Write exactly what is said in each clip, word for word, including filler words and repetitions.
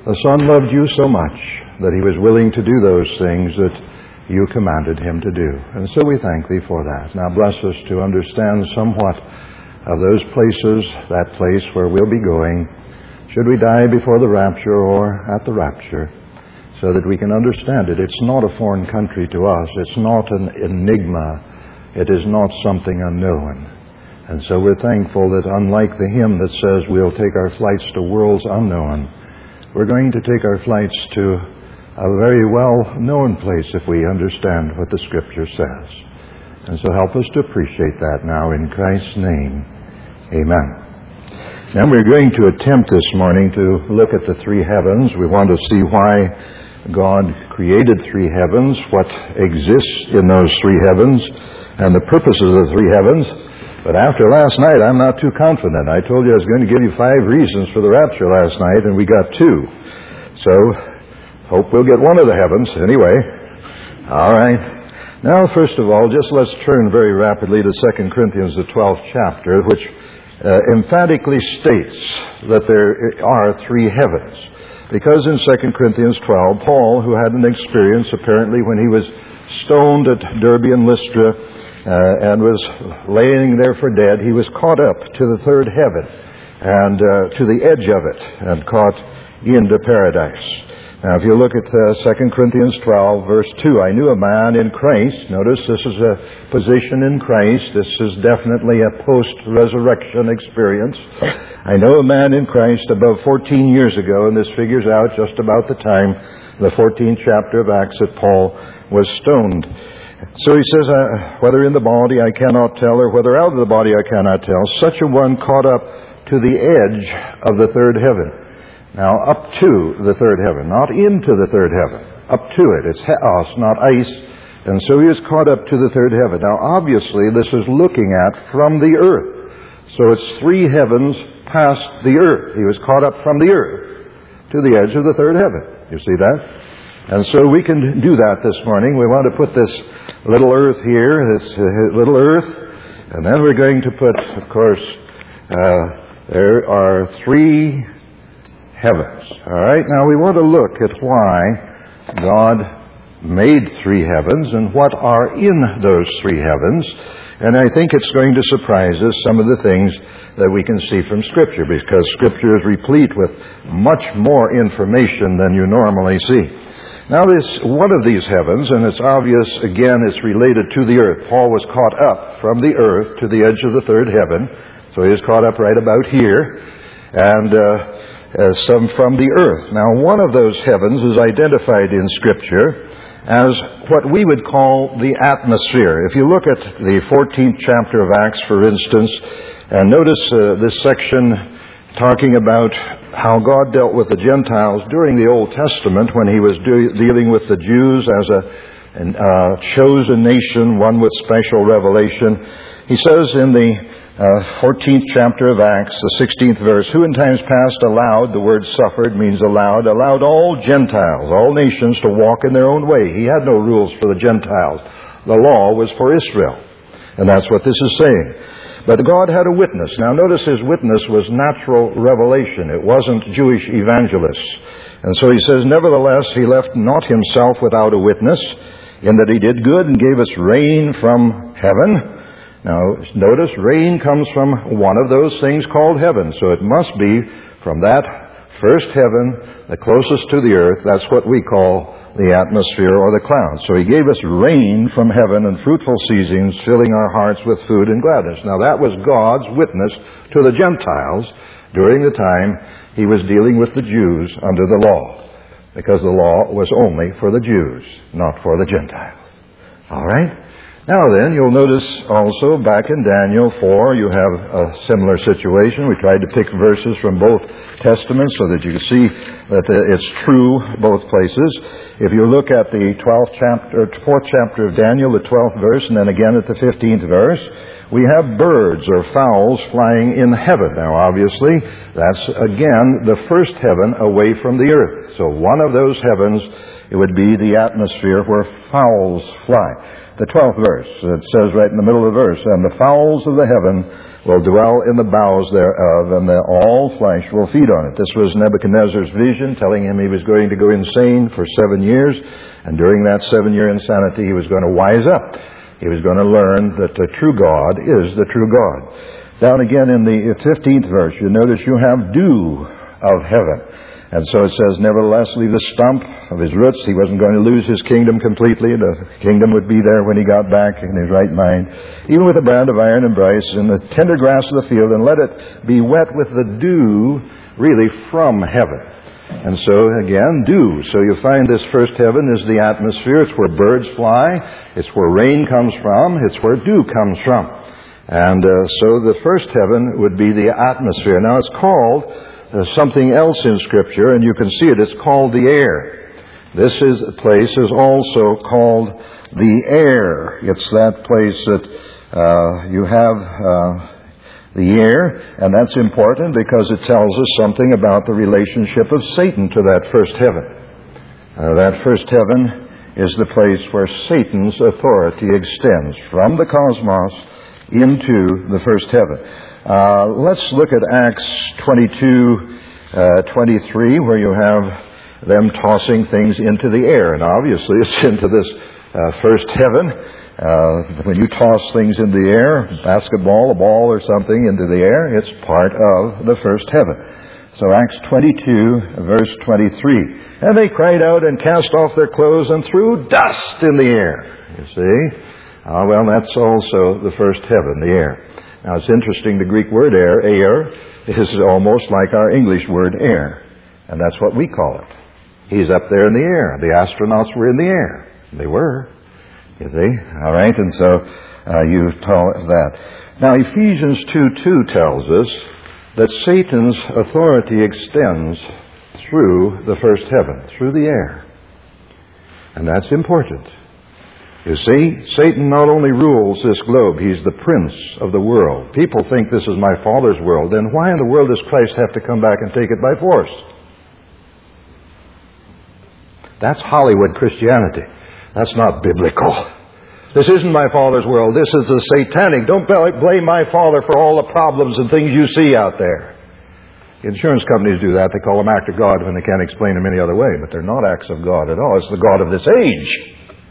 The Son loved you so much that He was willing to do those things that you commanded Him to do. And so we thank Thee for that. Now bless us to understand somewhat of those places, that place where we'll be going, should we die before the rapture or at the rapture, so that we can understand it. It's not a foreign country to us. It's not an enigma. It is not something unknown. And so we're thankful that unlike the hymn that says we'll take our flights to worlds unknown, we're going to take our flights to a very well-known place if we understand what the Scripture says. And so help us to appreciate that now in Christ's name. Amen. Now we're going to attempt this morning to look at the three heavens. We want to see why God created three heavens, what exists in those three heavens, and the purposes of the three heavens. But after last night, I'm not too confident. I told you I was going to give you five reasons for the rapture last night, and we got two. So, hope we'll get one of the heavens anyway. All right. Now, first of all, just let's turn very rapidly to Second Corinthians, the twelfth chapter, which uh, emphatically states that there are three heavens. Because in Second Corinthians twelve, Paul, who had an experience apparently when he was stoned at Derbe and Lystra uh, and was laying there for dead, he was caught up to the third heaven and uh, to the edge of it and caught into paradise. Now, if you look at uh, Second Corinthians twelve, verse two, I knew a man in Christ. Notice this is a position in Christ. This is definitely a post-resurrection experience. I know a man in Christ about fourteen years ago, and this figures out just about the time, the fourteenth chapter of Acts, that Paul was stoned. So he says, uh, whether in the body I cannot tell, or whether out of the body I cannot tell, such a one caught up to the edge of the third heaven. Now, up to the third heaven, not into the third heaven, up to it. It's chaos, not ice. And so he is caught up to the third heaven. Now, obviously, this is looking at from the earth. So it's three heavens past the earth. He was caught up from the earth to the edge of the third heaven. You see that? And so we can do that this morning. We want to put this little earth here, this uh, little earth, and then we're going to put, of course, uh, there are three heavens. All right? Now we want to look at why God made three heavens and what are in those three heavens. And I think it's going to surprise us, some of the things that we can see from Scripture, because Scripture is replete with much more information than you normally see. Now this, one of these heavens, and it's obvious, again, it's related to the earth. Paul was caught up from the earth to the edge of the third heaven. So he is caught up right about here. And, uh, Uh, some from the earth. Now, one of those heavens is identified in Scripture as what we would call the atmosphere. If you look at the fourteenth chapter of Acts, for instance, and notice uh, this section talking about how God dealt with the Gentiles during the Old Testament when He was do- dealing with the Jews as a an, uh, chosen nation, one with special revelation. He says in the Uh, fourteenth chapter of Acts, the sixteenth verse, who in times past allowed, the word suffered means allowed, allowed all Gentiles, all nations to walk in their own way. He had no rules for the Gentiles. The law was for Israel. And that's what this is saying. But God had a witness. Now notice His witness was natural revelation. It wasn't Jewish evangelists. And so He says, nevertheless, He left not Himself without a witness, in that He did good and gave us rain from heaven. Now, notice, rain comes from one of those things called heaven. So it must be from that first heaven, the closest to the earth. That's what we call the atmosphere or the clouds. So He gave us rain from heaven and fruitful seasons, filling our hearts with food and gladness. Now, that was God's witness to the Gentiles during the time He was dealing with the Jews under the law. Because the law was only for the Jews, not for the Gentiles. All right? Now then, you'll notice also back in Daniel four, you have a similar situation. We tried to pick verses from both Testaments so that you can see that it's true both places. If you look at the twelfth chapter, fourth chapter of Daniel, the twelfth verse, and then again at the fifteenth verse, we have birds or fowls flying in heaven. Now obviously, that's again the first heaven away from the earth. So one of those heavens it would be the atmosphere where fowls fly. The twelfth verse, it says right in the middle of the verse, and the fowls of the heaven will dwell in the boughs thereof, and the, all flesh will feed on it. This was Nebuchadnezzar's vision, telling him he was going to go insane for seven years, and during that seven-year insanity he was going to wise up. He was going to learn that the true God is the true God. Down again in the fifteenth verse, you notice you have dew of heaven. And so it says, nevertheless, leave the stump of his roots. He wasn't going to lose his kingdom completely. The kingdom would be there when he got back in his right mind. Even with a brand of iron and bryce in the tender grass of the field, and let it be wet with the dew, really from heaven. And so, again, dew. So you find this first heaven is the atmosphere. It's where birds fly. It's where rain comes from. It's where dew comes from. And uh, so the first heaven would be the atmosphere. Now, it's called Uh, something else in Scripture, and you can see it. It's called the air. This is place is also called the air. It's that place that uh, you have uh, the air, and that's important because it tells us something about the relationship of Satan to that first heaven. Uh, that first heaven is the place where Satan's authority extends from the cosmos into the first heaven. Uh, let's look at Acts twenty-two, uh, twenty-three, where you have them tossing things into the air. And obviously it's into this uh, first heaven. Uh, when you toss things in the air, basketball, a ball or something into the air, it's part of the first heaven. So Acts twenty-two, verse twenty-three. And they cried out and cast off their clothes and threw dust in the air. You see? Ah, well, that's also the first heaven, the air. Now, it's interesting, the Greek word air, air, is almost like our English word air. And that's what we call it. He's up there in the air. The astronauts were in the air. They were. You see? All right, and so uh, you tell that. Now, Ephesians two two tells us that Satan's authority extends through the first heaven, through the air. And that's important. You see, Satan not only rules this globe, he's the prince of the world. People think this is my Father's world. Then why in the world does Christ have to come back and take it by force? That's Hollywood Christianity. That's not biblical. This isn't my Father's world. This is the satanic. Don't blame my Father for all the problems and things you see out there. Insurance companies do that. They call them acts of God when they can't explain them any other way. But they're not acts of God at all. It's the God of this age.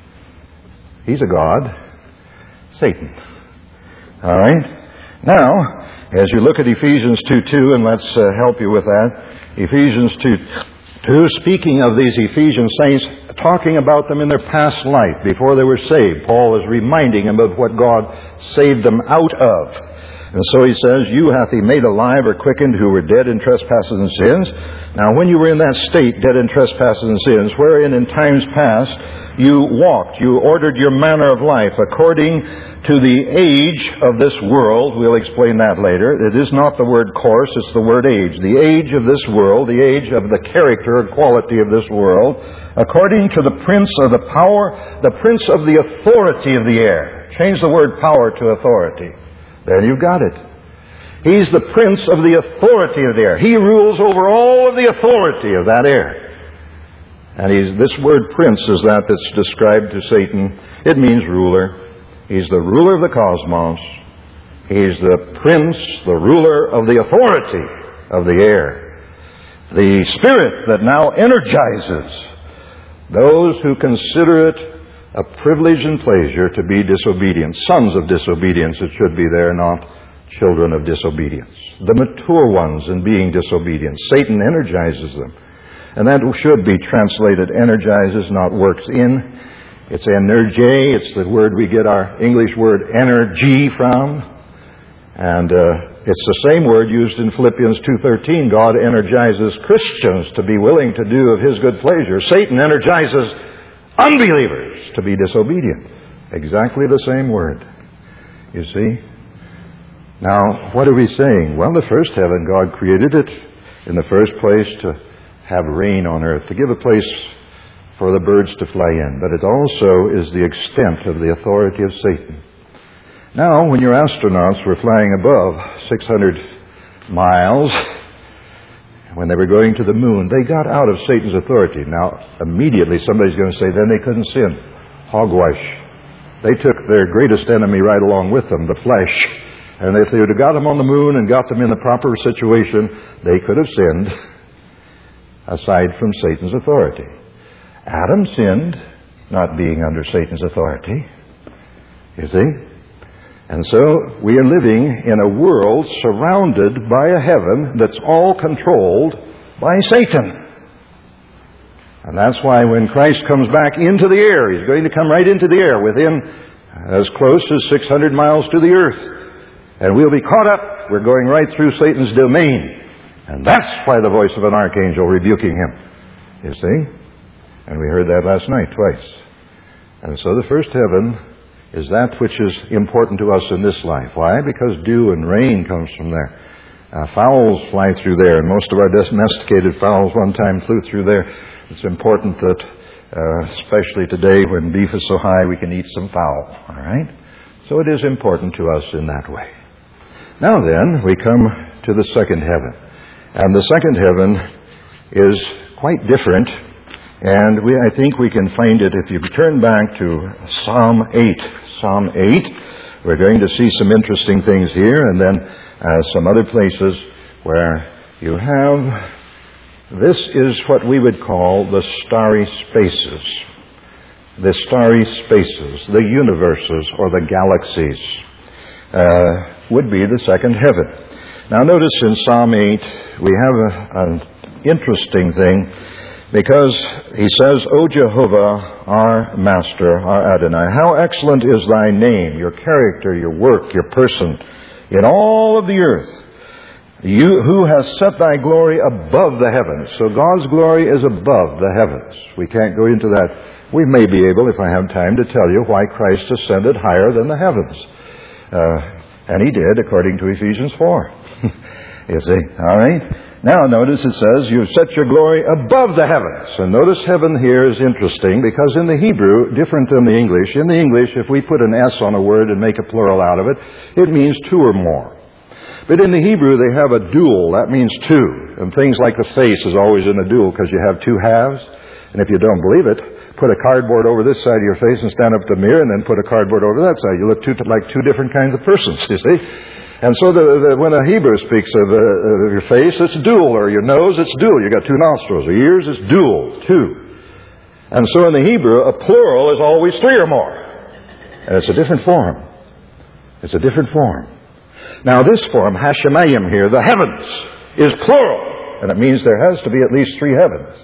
He's a god. Satan. All right? Now, as you look at Ephesians two two, and let's uh, help you with that. Ephesians two two, speaking of these Ephesian saints, talking about them in their past life, before they were saved. Paul is reminding them of what God saved them out of. And so he says, you hath he made alive or quickened who were dead in trespasses and sins. Now when you were in that state, dead in trespasses and sins, wherein in times past you walked, you ordered your manner of life according to the age of this world. We'll explain that later. It is not the word course, it's the word age. The age of this world, the age of the character and quality of this world, according to the prince of the power, the prince of the authority of the air. Change the word power to authority. There you've got it. He's the prince of the authority of the air. He rules over all of the authority of that air. And he's, this word prince is that that's described to Satan. It means ruler. He's the ruler of the cosmos. He's the prince, the ruler of the authority of the air. The spirit that now energizes those who consider it a privilege and pleasure to be disobedient. Sons of disobedience, it should be there, not children of disobedience. The mature ones in being disobedient. Satan energizes them. And that should be translated energizes, not works in. It's energe. It's the word we get our English word energy from. And uh, it's the same word used in Philippians two thirteen. God energizes Christians to be willing to do of His good pleasure. Satan energizes unbelievers to be disobedient. Exactly the same word. You see? Now, what are we saying? Well, the first heaven, God created it in the first place to have rain on earth, to give a place for the birds to fly in. But it also is the extent of the authority of Satan. Now, when your astronauts were flying above six hundred miles, when they were going to the moon, they got out of Satan's authority. Now, immediately somebody's going to say, then they couldn't sin. Hogwash. They took their greatest enemy right along with them, the flesh. And if they would have got them on the moon and got them in the proper situation, they could have sinned aside from Satan's authority. Adam sinned, not being under Satan's authority. You see? And so we are living in a world surrounded by a heaven that's all controlled by Satan. And that's why when Christ comes back into the air, He's going to come right into the air within as close as six hundred miles to the earth. And we'll be caught up. We're going right through Satan's domain. And that's why the voice of an archangel rebuking him. You see? And we heard that last night twice. And so the first heaven is that which is important to us in this life. Why? Because dew and rain comes from there. Uh, fowls fly through there, and most of our domesticated fowls one time flew through there. It's important that, uh, especially today when beef is so high, we can eat some fowl. All right? So it is important to us in that way. Now then, we come to the second heaven. And the second heaven is quite different. And we, I think we can find it if you turn back to Psalm eight. Psalm eight, we're going to see some interesting things here, and then uh, some other places where you have, this is what we would call the starry spaces. The starry spaces, the universes, or the galaxies, uh, would be the second heaven. Now notice in Psalm eight, we have a, an interesting thing, because he says, O Jehovah, our Master, our Adonai, how excellent is thy name, your character, your work, your person, in all of the earth. You who has set thy glory above the heavens. So God's glory is above the heavens. We can't go into that. We may be able, if I have time, to tell you why Christ ascended higher than the heavens. Uh, and he did, according to Ephesians four. You see, all right? Now notice it says, you've set your glory above the heavens. And notice heaven here is interesting because in the Hebrew, different than the English, in the English, if we put an S on a word and make a plural out of it, it means two or more. But in the Hebrew, they have a dual. That means two. And things like the face is always in a dual because you have two halves. And if you don't believe it, put a cardboard over this side of your face and stand up at the mirror and then put a cardboard over that side. You look two, like two different kinds of persons, you see. And so the, the, when a Hebrew speaks of, uh, of your face, it's dual, or your nose, it's dual. You've got two nostrils. Or ears, it's dual, two. And so in the Hebrew, a plural is always three or more. And it's a different form. It's a different form. Now this form, Hashemayim here, the heavens, is plural. And it means there has to be at least three heavens.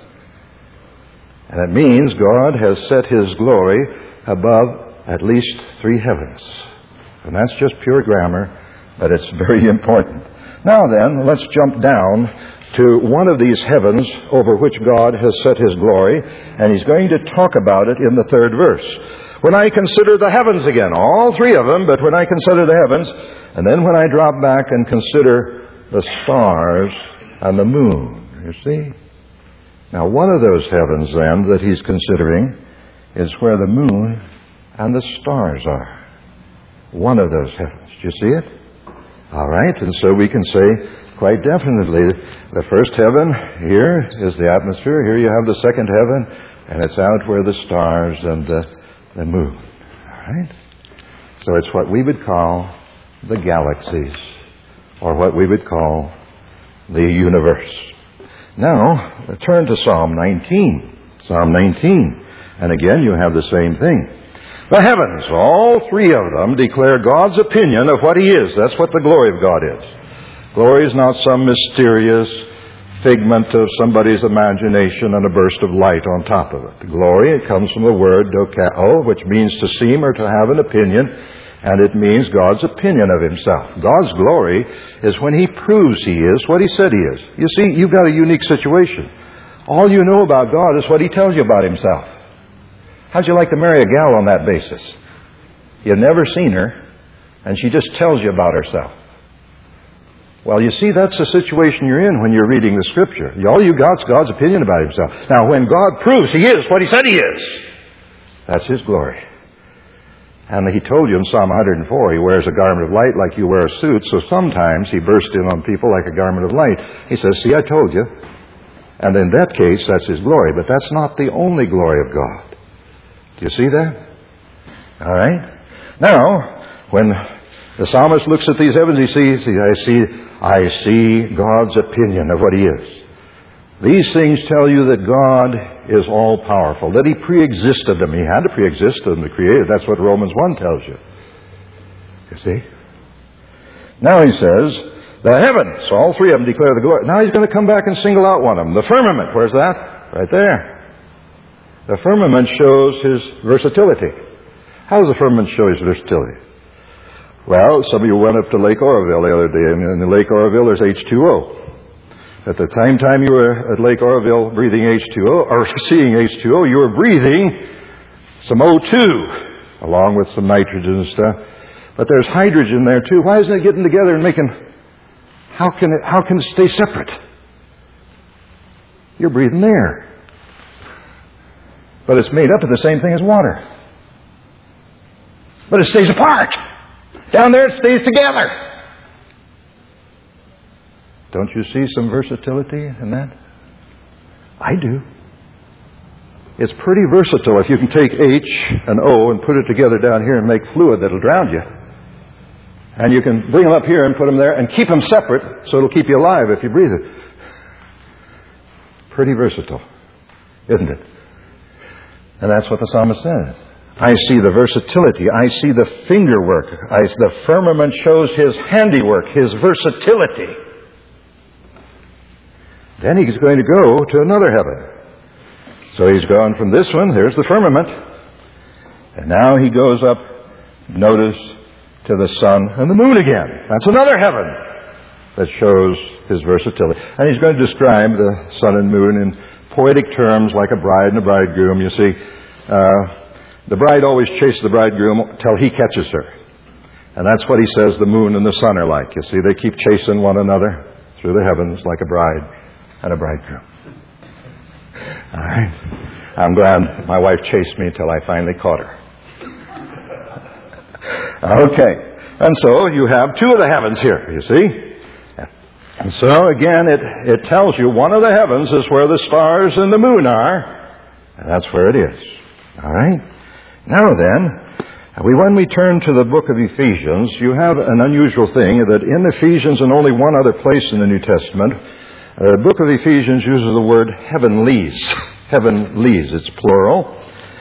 And it means God has set His glory above at least three heavens. And that's just pure grammar. But it's very important. Now then, let's jump down to one of these heavens over which God has set His glory, and He's going to talk about it in the third verse. When I consider the heavens again, all three of them, but when I consider the heavens, and then when I drop back and consider the stars and the moon, you see? Now one of those heavens then that He's considering is where the moon and the stars are. One of those heavens. Do you see it? All right, and so we can say quite definitely the first heaven here is the atmosphere. Here you have the second heaven, and it's out where the stars and the, the moon. All right? So it's what we would call the galaxies, or what we would call the universe. Now, turn to Psalm nineteen. Psalm nineteen. And again, you have the same thing. The heavens, all three of them, declare God's opinion of what He is. That's what the glory of God is. Glory is not some mysterious figment of somebody's imagination and a burst of light on top of it. The glory, it comes from the word dokao, which means to seem or to have an opinion, and it means God's opinion of Himself. God's glory is when He proves He is what He said He is. You see, you've got a unique situation. All you know about God is what He tells you about Himself. How'd you like to marry a gal on that basis? You've never seen her, and she just tells you about herself. Well, you see, that's the situation you're in when you're reading the Scripture. All you got's God's opinion about Himself. Now, when God proves He is what He said He is, that's His glory. And he told you in Psalm one hundred four, he wears a garment of light like you wear a suit, so sometimes he bursts in on people like a garment of light. He says, see, I told you. And in that case, that's his glory. But that's not the only glory of God. Do you see that? All right? Now, when the psalmist looks at these heavens, he sees, I see, I see God's opinion of what he is. These things tell you that God is all-powerful, that he pre-existed them. He had to pre-exist them to create it. That's what Romans one tells you. You see? Now he says, the heavens, all three of them declare the glory. Now he's going to come back and single out one of them. The firmament, where's that? Right there. The firmament shows his versatility. How does the firmament show his versatility? Well, some of you went up to Lake Oroville the other day, and in Lake Oroville there's H two O. At the same time you were at Lake Oroville breathing H two O, or seeing H two O, you were breathing some O two, along with some nitrogen and stuff. But there's hydrogen there too. Why isn't it getting together and making... How can it, how can it stay separate? You're breathing air. But it's made up of the same thing as water. But it stays apart. Down there it stays together. Don't you see some versatility in that? I do. It's pretty versatile if you can take H and O and put it together down here and make fluid that'll drown you. And you can bring them up here and put them there and keep them separate so it'll keep you alive if you breathe it. Pretty versatile, isn't it? And that's what the psalmist says. I see the versatility. I see the finger work. I, the firmament shows his handiwork, his versatility. Then he's going to go to another heaven. So he's gone from this one, there's the firmament. And now he goes up, notice, to the sun and the moon again. That's another heaven that shows his versatility. And he's going to describe the sun and moon in poetic terms like a bride and a bridegroom. You see, uh, the bride always chases the bridegroom till he catches her. And that's what he says the moon and the sun are like. You see, they keep chasing one another through the heavens like a bride and a bridegroom. All right. I'm glad my wife chased me until I finally caught her. Okay. And so you have two of the heavens here, you see. And so again, it, it tells you one of the heavens is where the stars and the moon are. And that's where it is. All right. Now then, we, when we turn to the book of Ephesians, you have an unusual thing that in Ephesians and only one other place in the New Testament, the book of Ephesians uses the word heavenlies. Heavenlies, it's plural.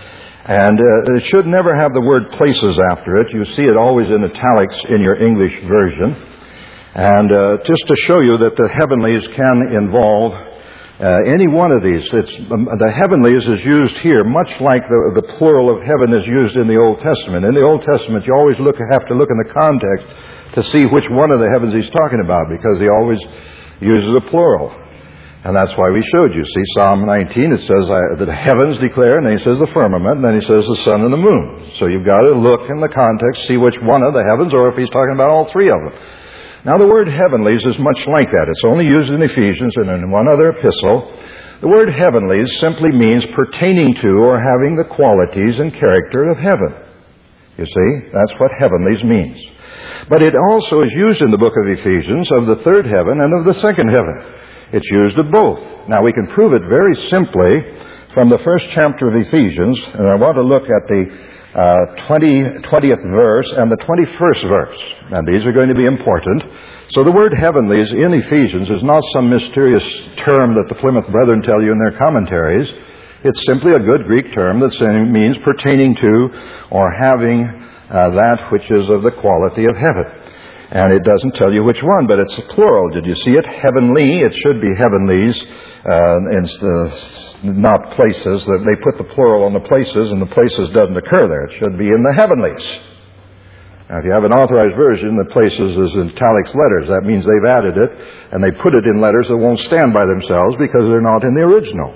And uh, it should never have the word places after it. You see it always in italics in your English version. And uh, just to show you that the heavenlies can involve uh, any one of these. It's, um, the heavenlies is used here much like the, the plural of heaven is used in the Old Testament. In the Old Testament, you always look have to look in the context to see which one of the heavens he's talking about, because he always uses a plural. And that's why we showed you. See, Psalm nineteen, it says uh, the heavens declare, and then he says the firmament, and then he says the sun and the moon. So you've got to look in the context, see which one of the heavens, or if he's talking about all three of them. Now the word heavenlies is much like that. It's only used in Ephesians and in one other epistle. The word heavenlies simply means pertaining to or having the qualities and character of heaven. You see, that's what heavenlies means. But it also is used in the book of Ephesians of the third heaven and of the second heaven. It's used of both. Now, we can prove it very simply from the first chapter of Ephesians, and I want to look at the uh, twentieth verse and the twenty-first verse. And these are going to be important. So the word heavenlies in Ephesians is not some mysterious term that the Plymouth Brethren tell you in their commentaries. It's simply a good Greek term that means pertaining to or having uh, that which is of the quality of heaven. And it doesn't tell you which one, but it's a plural. Did you see it? Heavenly. It should be heavenlies, uh, and uh, not places. They put the plural on the places, and the places doesn't occur there. It should be in the heavenlies. Now, if you have an authorized version, the places is in italics letters. That means they've added it, and they put it in letters that won't stand by themselves because they're not in the original.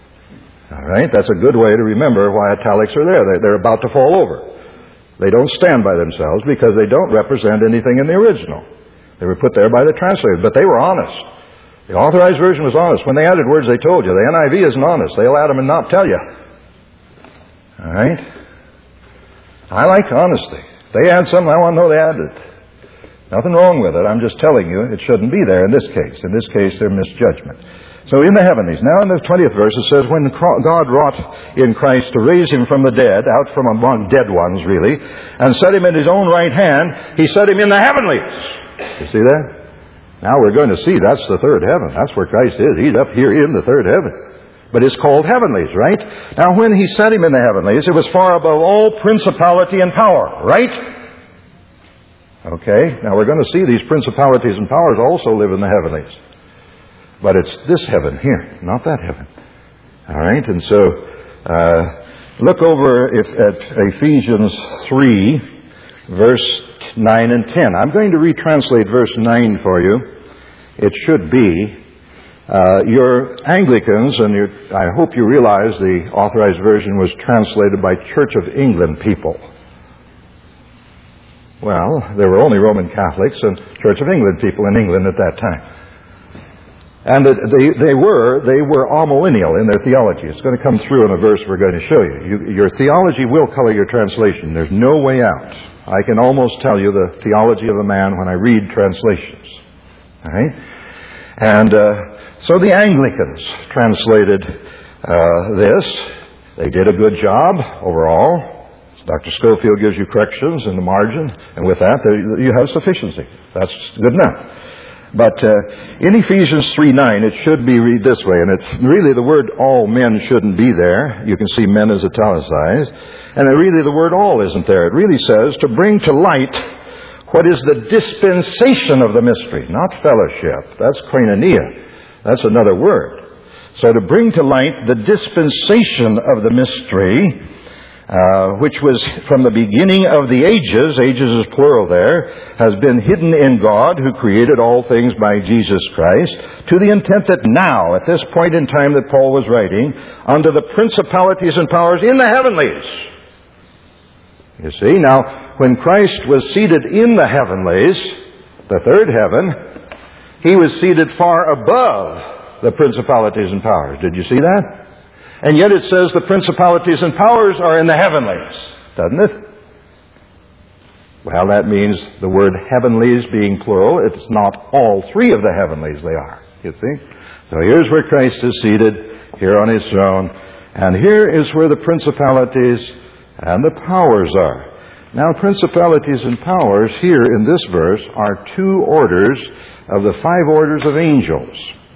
All right? That's a good way to remember why italics are there. They're about to fall over. They don't stand by themselves because they don't represent anything in the original. They were put there by the translators, but they were honest. The authorized version was honest. When they added words, they told you. The N I V isn't honest. They'll add them and not tell you. All right? I like honesty. They add something, I want to know they added it. Nothing wrong with it. I'm just telling you it shouldn't be there in this case. In this case, they're misjudgment. So in the heavenlies. Now in the twentieth verse it says, when God wrought in Christ to raise him from the dead, out from among dead ones really, and set him in his own right hand, he set him in the heavenlies. You see that? Now we're going to see that's the third heaven. That's where Christ is. He's up here in the third heaven. But it's called heavenlies, right? Now when he set him in the heavenlies, it was far above all principality and power, right? Okay, now we're going to see these principalities and powers also live in the heavenlies. But it's this heaven here, not that heaven. All right, and so uh, look over if, at Ephesians three, verse nine and ten. I'm going to retranslate verse nine for you. It should be, uh, your Anglicans, and your, I hope you realize the Authorized Version was translated by Church of England people. Well, there were only Roman Catholics and Church of England people in England at that time. And they, they were they were amillennial in their theology. It's going to come through in a verse we're going to show you. you. Your theology will color your translation. There's no way out. I can almost tell you the theology of a man when I read translations. All right? And uh, so the Anglicans translated uh, this. They did a good job overall. Doctor Schofield gives you corrections in the margin, and with that, there, you have sufficiency. That's good enough. But uh, in Ephesians three nine, it should be read this way, and it's really the word all men shouldn't be there. You can see men as italicized. And really the word all isn't there. It really says to bring to light what is the dispensation of the mystery, not fellowship. That's koinonia. That's another word. So to bring to light the dispensation of the mystery, Uh, which was from the beginning of the ages, ages is plural there, has been hidden in God who created all things by Jesus Christ, to the intent that now, at this point in time that Paul was writing, unto the principalities and powers in the heavenlies. You see, now, when Christ was seated in the heavenlies, the third heaven, he was seated far above the principalities and powers. Did you see that? And yet it says the principalities and powers are in the heavenlies, doesn't it? Well, that means the word heavenlies being plural, it's not all three of the heavenlies they are, you see. So here's where Christ is seated, here on his throne, and here is where the principalities and the powers are. Now, principalities and powers here in this verse are two orders of the five orders of angels.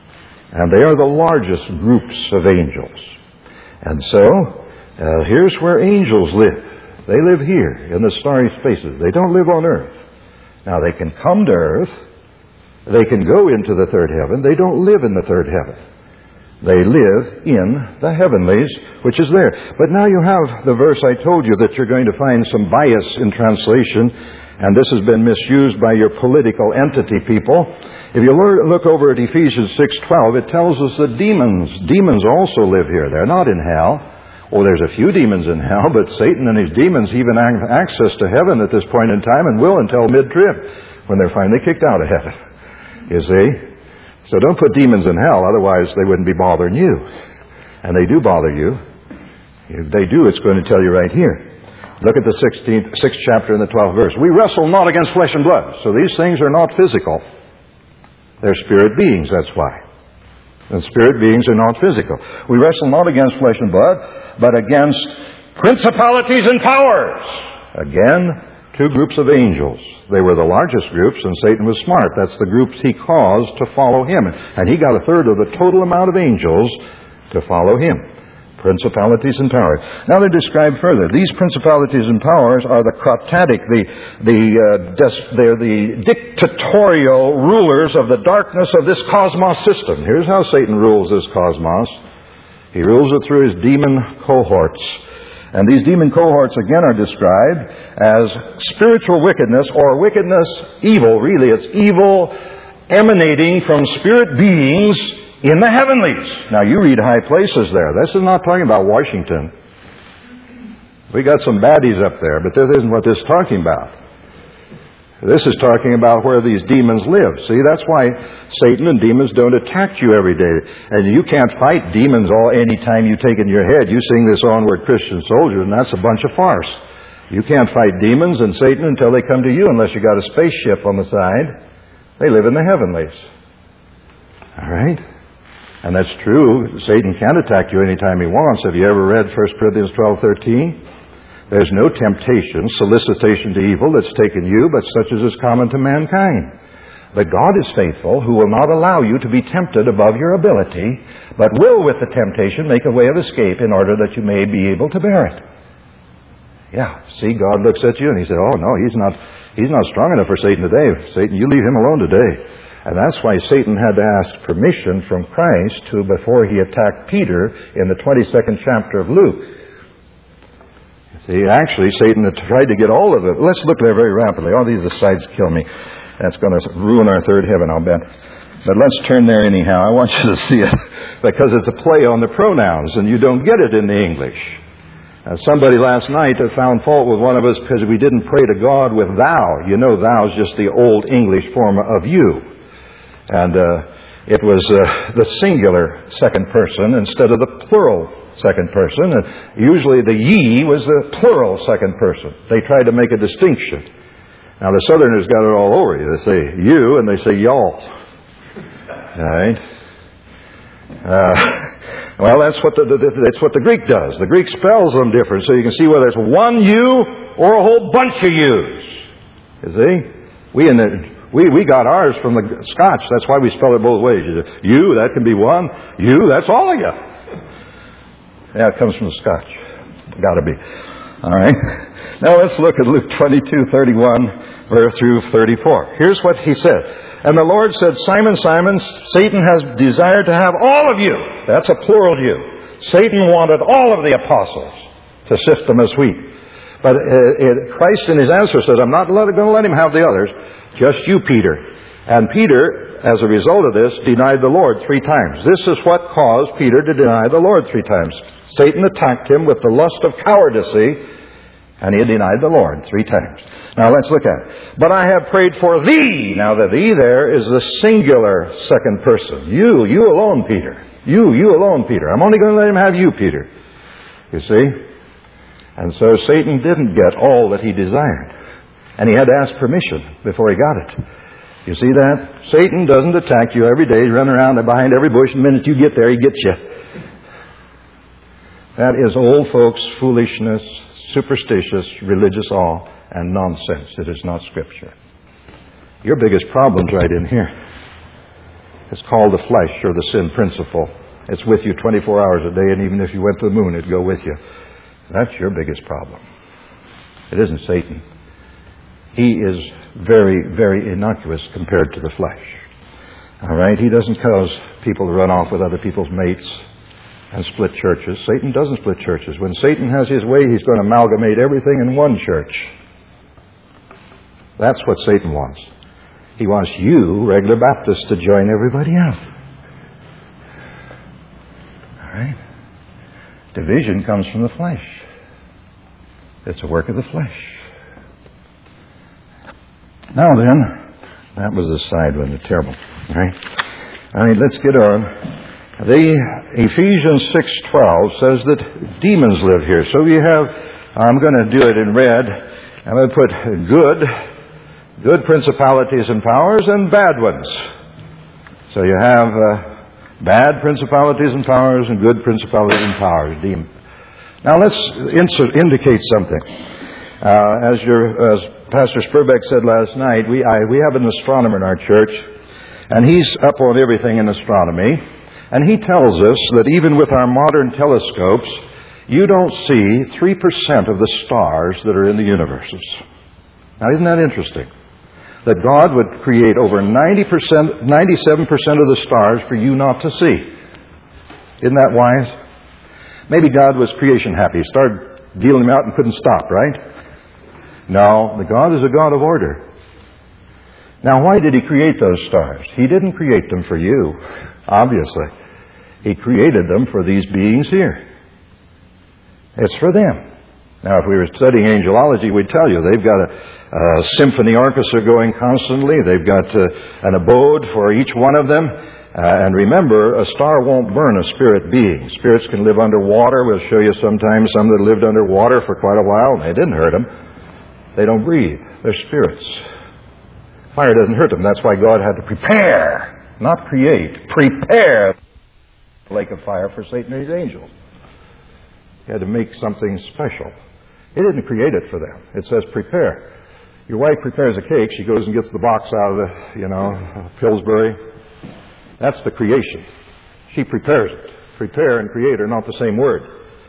And they are the largest groups of angels. And so, uh, here's where angels live. They live here in the starry spaces. They don't live on earth. Now, they can come to earth. They can go into the third heaven. They don't live in the third heaven. They live in the heavenlies, which is there. But now you have the verse I told you that you're going to find some bias in translation, and this has been misused by your political entity people. If you look over at Ephesians six twelve, it tells us that demons, demons also live here. They're not in hell. Oh, there's a few demons in hell, but Satan and his demons even have access to heaven at this point in time and will until mid-trib, when they're finally kicked out of heaven. You see? So don't put demons in hell, otherwise they wouldn't be bothering you. And they do bother you. If they do, it's going to tell you right here. Look at the sixteenth, sixth chapter and the twelfth verse. We wrestle not against flesh and blood. So these things are not physical. They're spirit beings, that's why. And spirit beings are not physical. We wrestle not against flesh and blood, but against principalities and powers. Again, two groups of angels. They were the largest groups, and Satan was smart. That's the groups he caused to follow him. And he got a third of the total amount of angels to follow him. Principalities and powers. Now they're described further. These principalities and powers are the crotadic, the, the, uh, des- they're the dictatorial rulers of the darkness of this cosmos system. Here's how Satan rules this cosmos. He rules it through his demon cohorts. And these demon cohorts again are described as spiritual wickedness, or wickedness, evil, really. It's evil emanating from spirit beings in the heavenlies. Now, you read high places there. This is not talking about Washington. We got some baddies up there, but this isn't what this is talking about. This is talking about where these demons live. See, that's why Satan and demons don't attack you every day. And you can't fight demons all any time you take in your head. You sing this Onward Christian Soldier, and that's a bunch of farce. You can't fight demons and Satan until they come to you unless you got a spaceship on the side. They live in the heavenlies. All right? And that's true. Satan can attack you anytime he wants. Have you ever read First Corinthians twelve thirteen? There's no temptation, solicitation to evil that's taken you, but such as is common to mankind. But God is faithful, who will not allow you to be tempted above your ability, but will with the temptation make a way of escape in order that you may be able to bear it. Yeah, see, God looks at you and He said, oh no, he's not, he's not strong enough for Satan today. Satan, you leave him alone today. And that's why Satan had to ask permission from Christ to, before he attacked Peter in the twenty-second chapter of Luke. See, actually, Satan had tried to get all of it. Let's look there very rapidly. All these asides kill me. That's going to ruin our third heaven, I'll bet. But let's turn there anyhow. I want you to see it because it's a play on the pronouns, and you don't get it in the English. Uh, somebody last night found fault with one of us because we didn't pray to God with thou. You know, thou is just the old English form of you. And uh, it was uh, the singular second person instead of the plural second person. And usually the ye was the plural second person. They tried to make a distinction. Now the Southerners got it all over you. They say you and they say y'all. All right? Uh, well, that's what the, the that's what the Greek does. The Greek spells them different, so you can see whether it's one you or a whole bunch of yous. You see, we in the we we got ours from the Scotch. That's why we spell it both ways. You, that can be one. You, that's all of you. Yeah, it comes from the Scotch. Got to be. All right. Now let's look at Luke twenty-two thirty-one through thirty-four. Here's what he said. And the Lord said, Simon, Simon, Satan has desired to have all of you. That's a plural you. Satan wanted all of the apostles to sift them as wheat. But uh, it, Christ in his answer said, I'm not going to let him have the others. Just you, Peter. And Peter, as a result of this, denied the Lord three times. This is what caused Peter to deny the Lord three times. Satan attacked him with the lust of cowardice, and he denied the Lord three times. Now let's look at it. But I have prayed for thee. Now the thee there is the singular second person. You, you alone, Peter. You, you alone, Peter. I'm only going to let him have you, Peter. You see? And so Satan didn't get all that he desired. And he had to ask permission before he got it. You see that? Satan doesn't attack you every day. He's running around behind every bush. And the minute you get there, he gets you. That is old folks' foolishness, superstitious, religious awe, and nonsense. It is not Scripture. Your biggest problem's right in here. It's called the flesh or the sin principle. It's with you twenty-four hours a day, and even if you went to the moon, it'd go with you. That's your biggest problem. It isn't Satan. He is very, very innocuous compared to the flesh. All right? He doesn't cause people to run off with other people's mates and split churches. Satan doesn't split churches. When Satan has his way, he's going to amalgamate everything in one church. That's what Satan wants. He wants you, regular Baptists, to join everybody else. All right? Division comes from the flesh. It's a work of the flesh. Now then, that was the side one, the terrible. All right? All right, let's get on. The Ephesians six twelve says that demons live here. So we have, I'm going to do it in red. I'm going to put good, good principalities and powers and bad ones. So you have uh, bad principalities and powers and good principalities and powers. Demon. Now let's insert, indicate something. Uh, as your, as Pastor Spurbeck said last night, we I, we have an astronomer in our church, and he's up on everything in astronomy. And he tells us that even with our modern telescopes, you don't see three percent of the stars that are in the universes. Now, isn't that interesting? That God would create over ninety percent, ninety-seven percent of the stars for you not to see. Isn't that wise? Maybe God was creation happy. He started dealing them out and couldn't stop, right? No, the God is a God of order. Now, why did He create those stars? He didn't create them for you, obviously. He created them for these beings here. It's for them. Now, if we were studying angelology, we'd tell you they've got a, a symphony orchestra going constantly. They've got uh, an abode for each one of them. Uh, and remember, a star won't burn a spirit being. Spirits can live underwater. We'll show you sometimes some that lived underwater for quite a while, and they didn't hurt them. They don't breathe. They're spirits. Fire doesn't hurt them. That's why God had to prepare, not create, prepare the lake of fire for Satan and his angels. He had to make something special. He didn't create it for them. It says prepare. Your wife prepares a cake. She goes and gets the box out of the, you know, Pillsbury. That's the creation. She prepares it. Prepare and create are not the same word.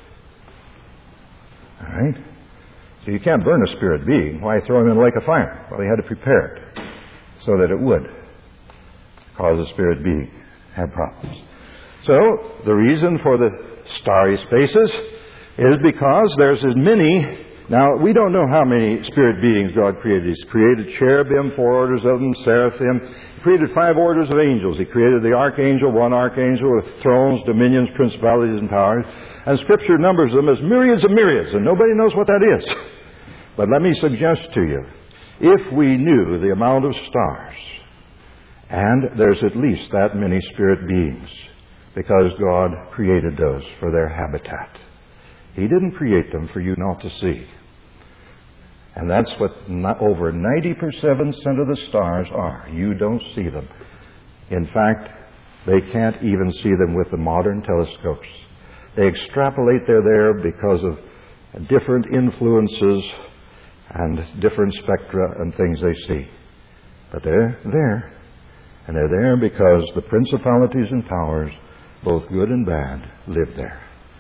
All right? So you can't burn a spirit being. Why throw him in a lake of fire? Well, he had to prepare it so that it would cause a spirit being to have problems. So the reason for the starry spaces is because there's as many. Now, we don't know how many spirit beings God created. He's created cherubim, four orders of them, seraphim. He created five orders of angels. He created the archangel, one archangel with thrones, dominions, principalities, and powers. And Scripture numbers them as myriads of myriads, and nobody knows what that is. But let me suggest to you, if we knew the amount of stars, and there's at least that many spirit beings, because God created those for their habitat. He didn't create them for you not to see. And that's what over ninety-seven percent of the stars are. You don't see them. In fact, they can't even see them with the modern telescopes. They extrapolate they're there because of different influences and different spectra and things they see. But they're there. And they're there because the principalities and powers, both good and bad, live there.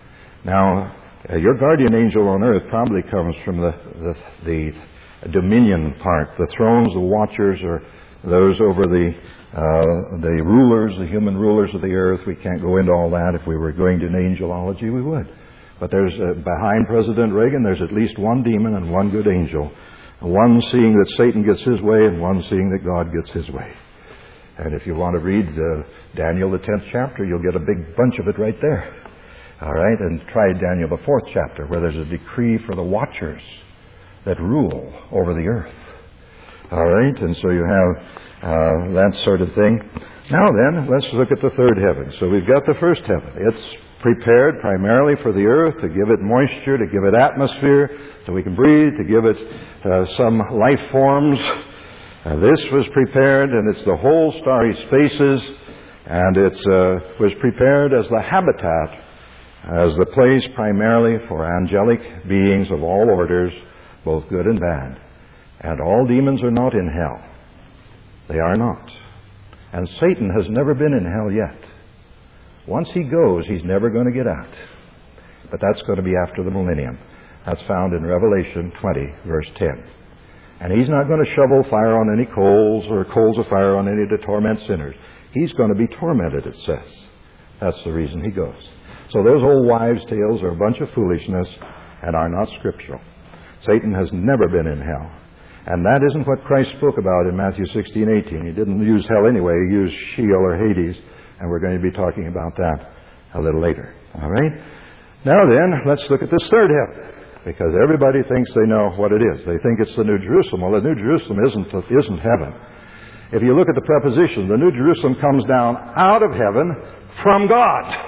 Now, Uh, your guardian angel on earth probably comes from the, the, the dominion part. The thrones, the watchers, or those over the uh, the rulers, the human rulers of the earth. We can't go into all that. If we were going to angelology, we would. But there's uh, behind President Reagan, there's at least one demon and one good angel. One seeing that Satan gets his way, and one seeing that God gets his way. And if you want to read uh, Daniel, the tenth chapter, you'll get a big bunch of it right there. All right, and try Daniel, the fourth chapter, where there's a decree for the watchers that rule over the earth. All right, and so you have uh, that sort of thing. Now then, let's look at the third heaven. So we've got the first heaven. It's prepared primarily for the earth, to give it moisture, to give it atmosphere, so we can breathe, to give it uh, some life forms. Uh, this was prepared, and it's the whole starry spaces, and it uh, was prepared as the habitat, as the place primarily for angelic beings of all orders, both good and bad. And all demons are not in hell. They are not. And Satan has never been in hell yet. Once he goes, he's never going to get out. But that's going to be after the millennium. That's found in Revelation twenty, verse ten. And he's not going to shovel fire on any coals or coals of fire on any to torment sinners. He's going to be tormented, it says. That's the reason he goes. So those old wives' tales are a bunch of foolishness and are not scriptural. Satan has never been in hell. And that isn't what Christ spoke about in Matthew sixteen, eighteen. He didn't use hell anyway. He used Sheol or Hades. And we're going to be talking about that a little later. All right? Now then, let's look at this third heaven. Because everybody thinks they know what it is. They think it's the New Jerusalem. Well, the New Jerusalem isn't, isn't heaven. If you look at the preposition, the New Jerusalem comes down out of heaven from God.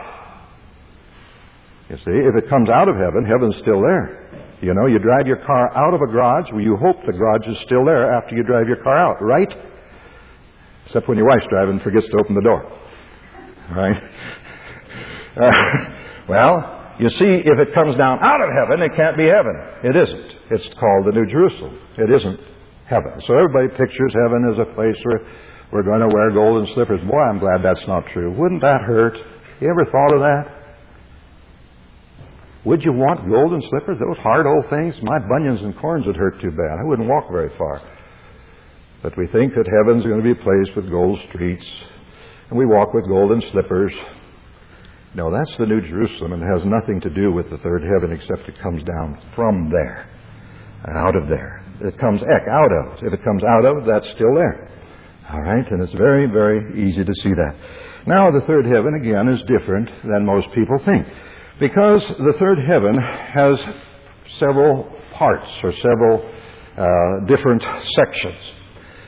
You see, if it comes out of heaven, heaven's still there. You know, you drive your car out of a garage, well, you hope the garage is still there after you drive your car out, right? Except when your wife's driving and forgets to open the door. Right? Uh, well, you see, if it comes down out of heaven, it can't be heaven. It isn't. It's called the New Jerusalem. It isn't heaven. So everybody pictures heaven as a place where we're going to wear golden slippers. Boy, I'm glad that's not true. Wouldn't that hurt? You ever thought of that? Would you want golden slippers? Those hard old things? My bunions and corns would hurt too bad. I wouldn't walk very far. But we think that heaven's going to be a place with gold streets, and we walk with golden slippers. No, that's the New Jerusalem, and it has nothing to do with the third heaven except it comes down from there, out of there. It comes ek, out of. If it comes out of, that's still there. All right, and it's very, very easy to see that. Now, the third heaven, again, is different than most people think. Because the third heaven has several parts or several uh, different sections.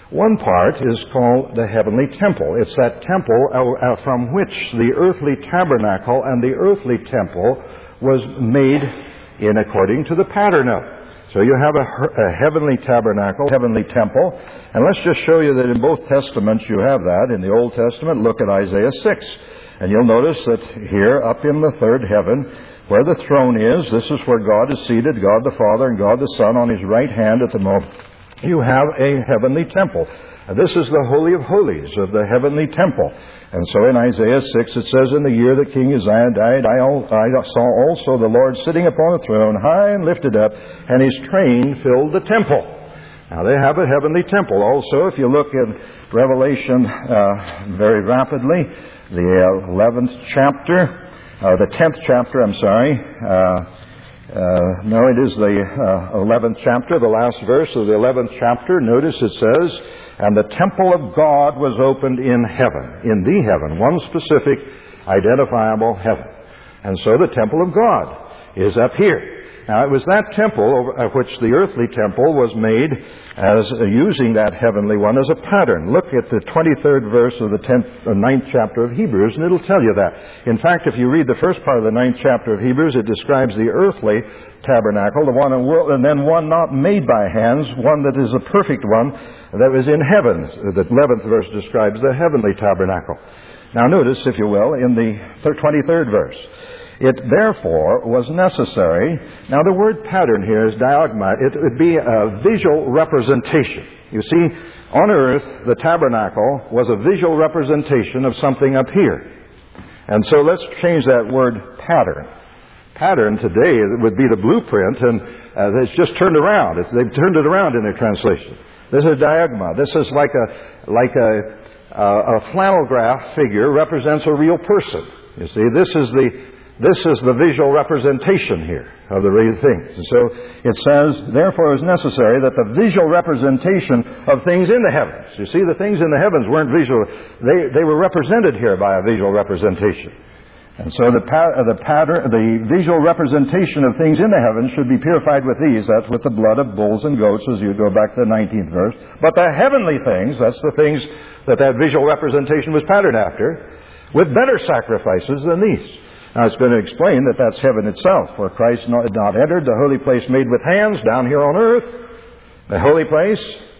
One part is called the heavenly temple. It's that temple uh, from which the earthly tabernacle and the earthly temple was made in according to the pattern of. So you have a, a heavenly tabernacle, heavenly temple, and let's just show you that in both Testaments you have that. In the Old Testament, look at Isaiah six. And you'll notice that here, up in the third heaven, where the throne is, this is where God is seated, God the Father and God the Son on His right hand at the moment. You have a heavenly temple. This is the Holy of Holies of the heavenly temple. And so in Isaiah six it says, in the year that King Uzziah died, I, I saw also the Lord sitting upon a throne, high and lifted up, and His train filled the temple. Now they have a heavenly temple. Also, if you look in Revelation uh, very rapidly, the eleventh chapter, or the tenth chapter, I'm sorry, uh, Uh, no, it is the uh, eleventh chapter, the last verse of the eleventh chapter. Notice it says, and the temple of God was opened in heaven, in the heaven, one specific identifiable heaven. And so the temple of God is up here. Now, it was that temple of which the earthly temple was made as uh, using that heavenly one as a pattern. Look at the twenty-third verse of the tenth, uh, ninth chapter of Hebrews, and it'll tell you that. In fact, if you read the first part of the ninth chapter of Hebrews, it describes the earthly tabernacle, the one in world, and then one not made by hands, one that is a perfect one that was in heaven. The eleventh verse describes the heavenly tabernacle. Now, notice, if you will, in the twenty-third verse. It therefore was necessary. Now the word pattern here is diagma. It would be a visual representation. You see, on earth, the tabernacle was a visual representation of something up here. And so let's change that word pattern. Pattern today would be the blueprint, and uh, it's just turned around. It's, they've turned it around in their translation. This is diagma. This is like a like a, uh, a flannel graph figure represents a real person. You see, this is the This is the visual representation here of the real things. And so it says, therefore it was necessary that the visual representation of things in the heavens. You see, the things in the heavens weren't visual. They, they were represented here by a visual representation. And so the, pa- the pattern, the visual representation of things in the heavens should be purified with these. That's with the blood of bulls and goats, as you go back to the nineteenth verse. But the heavenly things, that's the things that that visual representation was patterned after, with better sacrifices than these. Now, it's been explained that that's heaven itself, for Christ had not entered the holy place made with hands down here on earth, the holy place,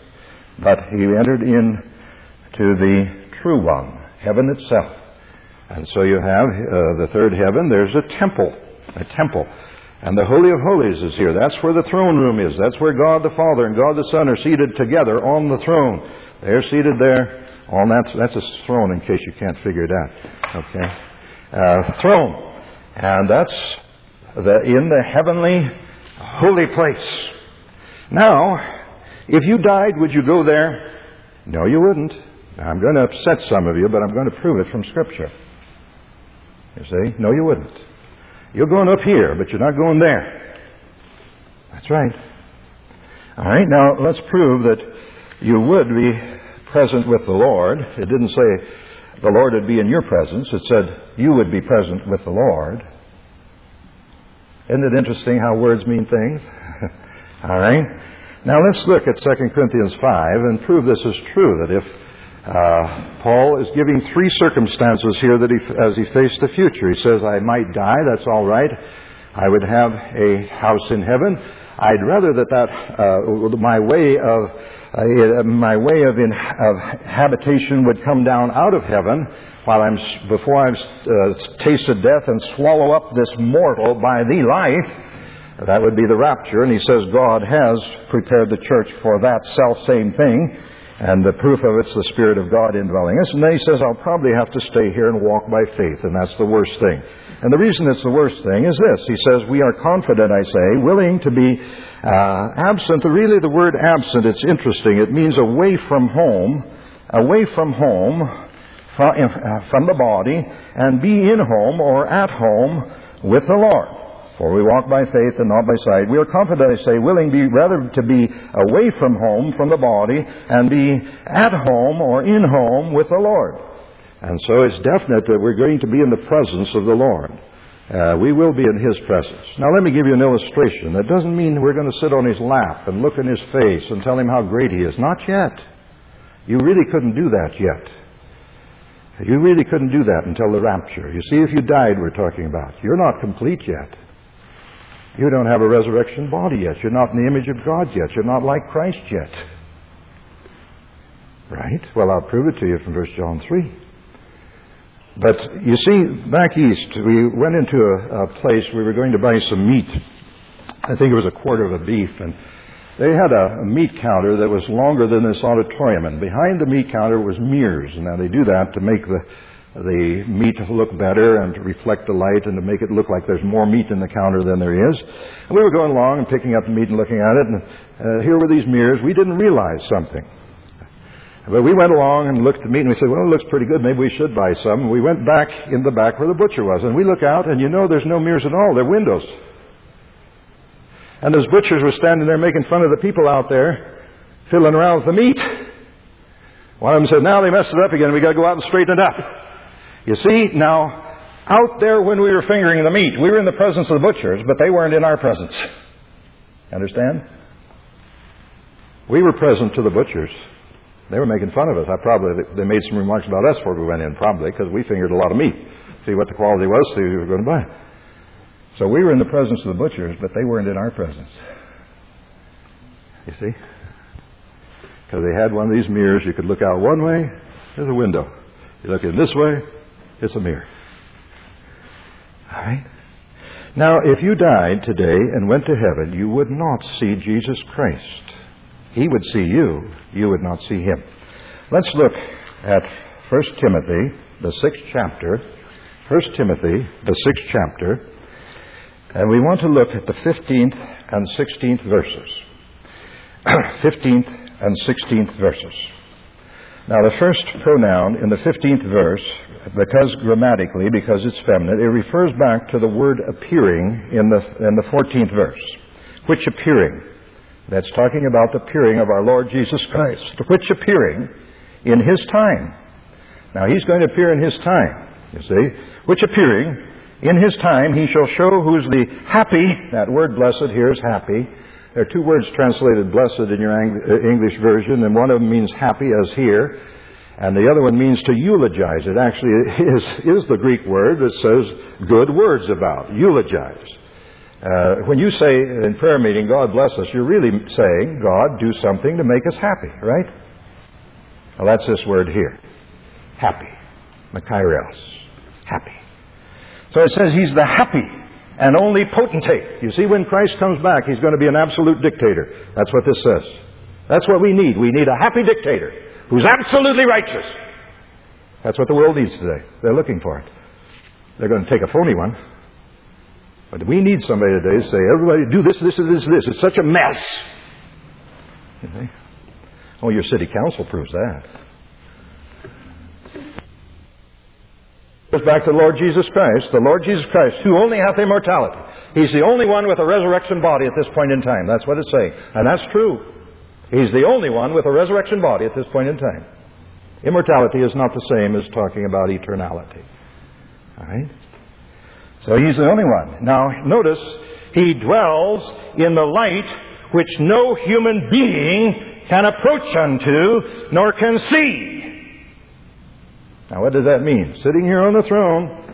but He entered in to the true one, heaven itself. And so you have uh, the third heaven. There's a temple, a temple. And the Holy of Holies is here. That's where the throne room is. That's where God the Father and God the Son are seated together on the throne. They're seated there on that. That's a throne, in case you can't figure it out. Okay. Uh, throne. And that's the, in the heavenly holy place. Now, if you died, would you go there? No, you wouldn't. Now, I'm going to upset some of you, but I'm going to prove it from Scripture. You see? No, you wouldn't. You're going up here, but you're not going there. That's right. All right, now let's prove that you would be present with the Lord. It didn't say the Lord would be in your presence. It said you would be present with the Lord. Isn't it interesting how words mean things? All right. Now let's look at Second Corinthians five and prove this is true, that if uh, Paul is giving three circumstances here that he, as he faced the future. He says, I might die, that's all right. I would have a house in heaven. I'd rather that that uh, my way of uh, my way of, in, of habitation would come down out of heaven while I'm before I've uh, tasted death and swallow up this mortal by the life. That would be the rapture. And he says God has prepared the church for that self same thing, and the proof of it's the Spirit of God indwelling us. And then he says I'll probably have to stay here and walk by faith, and that's the worst thing. And the reason it's the worst thing is this. He says, we are confident, I say, willing to be uh, absent. Really, the word absent, it's interesting. It means away from home, away from home, from, uh, from the body, and be in home or at home with the Lord. For we walk by faith and not by sight. We are confident, I say, willing be rather to be away from home, from the body, and be at home or in home with the Lord. And so it's definite that we're going to be in the presence of the Lord. Uh, we will be in His presence. Now let me give you an illustration. That doesn't mean we're going to sit on His lap and look in His face and tell Him how great He is. Not yet. You really couldn't do that yet. You really couldn't do that until the rapture. You see, if you died, we're talking about, you're not complete yet. You don't have a resurrection body yet. You're not in the image of God yet. You're not like Christ yet. Right? Well, I'll prove it to you from First John three. But you see, back east, we went into a, a place we were going to buy some meat. I think it was a quarter of a beef, and they had a, a meat counter that was longer than this auditorium, and behind the meat counter was mirrors. And now they do that to make the the meat look better and to reflect the light and to make it look like there's more meat in the counter than there is. And we were going along and picking up the meat and looking at it, and uh, here were these mirrors. We didn't realize something. But we went along and looked at the meat, and we said, well, it looks pretty good. Maybe we should buy some. And we went back in the back where the butcher was, and we look out, and you know there's no mirrors at all. They're windows. And those butchers were standing there making fun of the people out there fiddling around with the meat. One of them said, now they messed it up again. We've got to go out and straighten it up. You see, now, out there when we were fingering the meat, we were in the presence of the butchers, but they weren't in our presence. Understand? We were present to the butchers. They were making fun of us. I probably They made some remarks about us before we went in, probably, because we fingered a lot of meat. See what the quality was, see what we were going to buy. So we were in the presence of the butchers, but they weren't in our presence. You see? Because they had one of these mirrors. You could look out one way, there's a window. You look in this way, it's a mirror. All right? Now, if you died today and went to heaven, you would not see Jesus Christ. He would see you. You would not see Him. Let's look at First Timothy, the sixth chapter. First Timothy, the sixth chapter. And we want to look at the fifteenth and sixteenth verses. fifteenth and sixteenth verses. Now, the first pronoun in the fifteenth verse, because grammatically, because it's feminine, it refers back to the word appearing in the in the fourteenth verse. Which appearing? That's talking about the appearing of our Lord Jesus Christ. Which appearing in His time. Now, He's going to appear in His time, you see. Which appearing in His time He shall show who's the happy, that word blessed here is happy. There are two words translated blessed in your English version, and one of them means happy, as here, and the other one means to eulogize. It actually is, is the Greek word that says good words about, eulogize. Uh, when you say in prayer meeting, God bless us, you're really saying, God, do something to make us happy, right? Well, that's this word here, happy, makarios, happy. So it says He's the happy and only potentate. You see, when Christ comes back, He's going to be an absolute dictator. That's what this says. That's what we need. We need a happy dictator who's absolutely righteous. That's what the world needs today. They're looking for it. They're going to take a phony one. But we need somebody today to say, everybody do this, this, this, this. It's such a mess. You see? Oh, your city council proves that. Goes back to the Lord Jesus Christ, the Lord Jesus Christ, who only hath immortality. He's the only one with a resurrection body at this point in time. That's what it's saying. And that's true. He's the only one with a resurrection body at this point in time. Immortality is not the same as talking about eternality. All right? So He's the only one. Now, notice, He dwells in the light which no human being can approach unto, nor can see. Now, what does that mean? Sitting here on the throne,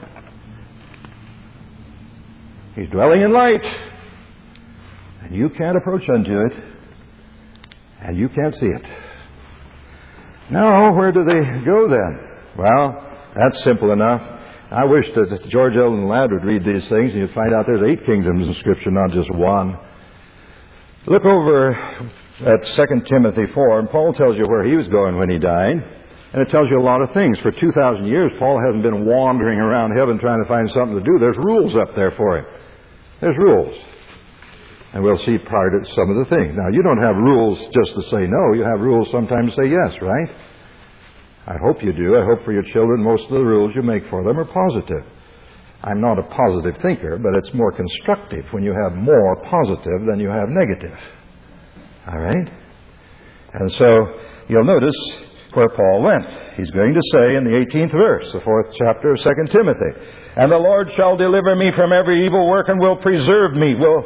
He's dwelling in light, and you can't approach unto it, and you can't see it. Now, where do they go then? Well, that's simple enough. I wish that George Eldon Ladd would read these things, and you'd find out there's eight kingdoms in Scripture, not just one. Look over at Second Timothy four, and Paul tells you where he was going when he died. And it tells you a lot of things. For two thousand years, Paul hasn't been wandering around heaven trying to find something to do. There's rules up there for him. There's rules. And we'll see part of some of the things. Now, you don't have rules just to say no. You have rules sometimes to say yes, right? I hope you do. I hope for your children most of the rules you make for them are positive. I'm not a positive thinker, but it's more constructive when you have more positive than you have negative. All right? And so, you'll notice where Paul went. He's going to say in the eighteenth verse, the fourth chapter of Second Timothy, and the Lord shall deliver me from every evil work and will preserve me, will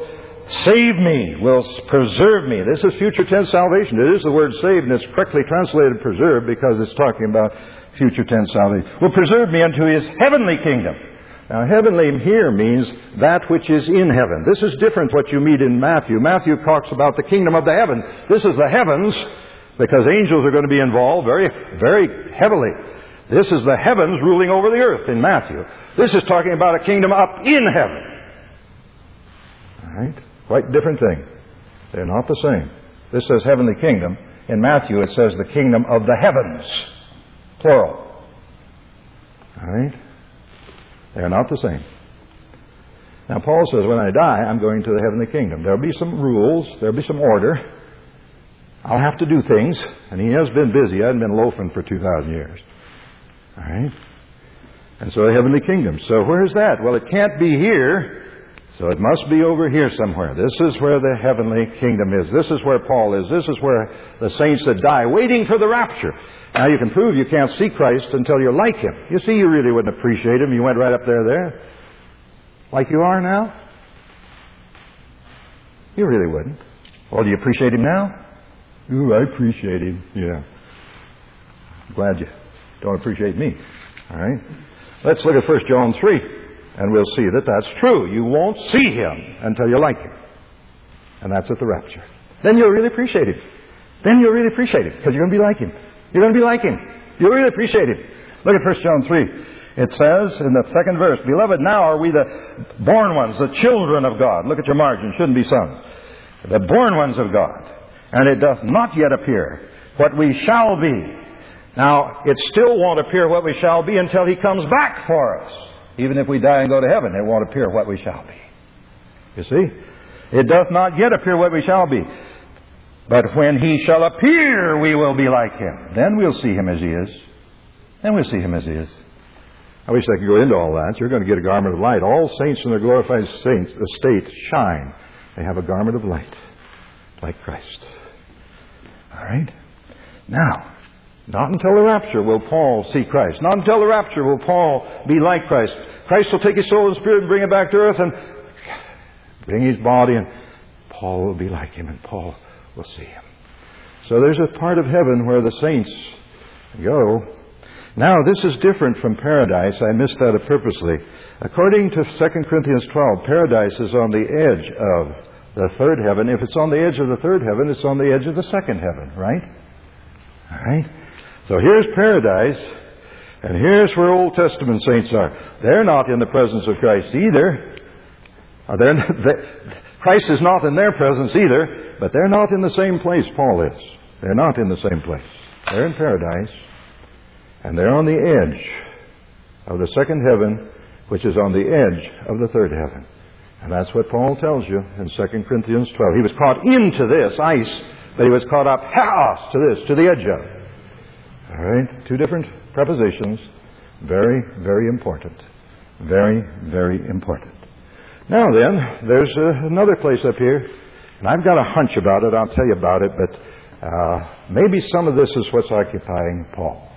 save me, will preserve me. This is future tense salvation. It is the word saved, and it's correctly translated preserve because it's talking about future tense salvation. Will preserve me unto His heavenly kingdom. Now, heavenly here means that which is in heaven. This is different what you meet in Matthew. Matthew talks about the kingdom of the heaven. This is the heavens, because angels are going to be involved very, very heavily. This is the heavens ruling over the earth in Matthew. This is talking about a kingdom up in heaven. All right? Quite different thing. They're not the same. This says heavenly kingdom. In Matthew it says the kingdom of the heavens. Plural. All right? They're not the same. Now Paul says, when I die, I'm going to the heavenly kingdom. There'll be some rules. There'll be some order. I'll have to do things. And he has been busy. He hasn't been loafing for two thousand years. All right? And so the heavenly kingdom. So where's that? Well, it can't be here. So it must be over here somewhere. This is where the heavenly kingdom is. This is where Paul is. This is where the saints that die, waiting for the rapture. Now you can prove you can't see Christ until you're like Him. You see, you really wouldn't appreciate Him. You went right up there, there. Like you are now. You really wouldn't. Well, do you appreciate Him now? Ooh, I appreciate Him. Yeah. I'm glad you don't appreciate me. All right. Let's look at First John three. And we'll see that that's true. You won't see Him until you like Him. And that's at the rapture. Then you'll really appreciate Him. Then you'll really appreciate Him, because you're going to be like Him. You're going to be like Him. You'll really appreciate Him. Look at First John three. It says in the second verse, Beloved, now are we the born ones, the children of God. Look at your margin. Shouldn't be sons. The born ones of God. And it doth not yet appear what we shall be. Now, it still won't appear what we shall be until He comes back for us. Even if we die and go to heaven, it won't appear what we shall be. You see? It doth not yet appear what we shall be. But when He shall appear, we will be like Him. Then we'll see Him as He is. Then we'll see Him as He is. I wish I could go into all that. You're going to get a garment of light. All saints in their glorified saints, estate shine. They have a garment of light, like Christ. All right? Now, not until the rapture will Paul see Christ. Not until the rapture will Paul be like Christ. Christ will take his soul and spirit and bring it back to earth and bring his body, and Paul will be like him, and Paul will see him. So there's a part of heaven where the saints go. Now, this is different from paradise. I missed that purposely. According to Second Corinthians twelve, paradise is on the edge of the third heaven. If it's on the edge of the third heaven, it's on the edge of the second heaven, right? All right? So here's paradise, and here's where Old Testament saints are. They're not in the presence of Christ either. Or they're not, they, Christ is not in their presence either, but they're not in the same place Paul is. They're not in the same place. They're in paradise, and they're on the edge of the second heaven, which is on the edge of the third heaven. And that's what Paul tells you in Second Corinthians twelve. He was caught into this ice, but he was caught up haos to this, to the edge of it. All right? Two different prepositions. Very, very important. Very, very important. Now then, there's uh, another place up here, and I've got a hunch about it. I'll tell you about it, but uh, maybe some of this is what's occupying Paul.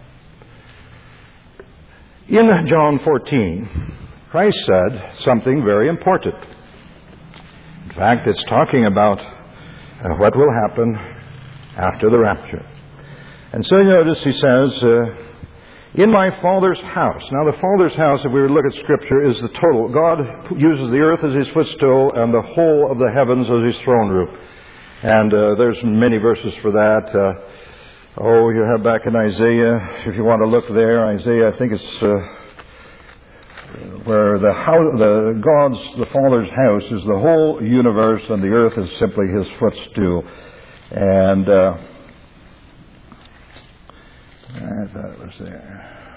In John fourteen, Christ said something very important. In fact, it's talking about uh, what will happen after the rapture. And so you notice he says, uh, in my Father's house. Now the Father's house, if we look at Scripture, is the total. God uses the earth as His footstool and the whole of the heavens as His throne room. And uh, there's many verses for that. Uh, oh, you have back in Isaiah, if you want to look there, Isaiah, I think it's uh, where the, house, the God's, the Father's house is the whole universe, and the earth is simply His footstool. And uh, I thought it was there.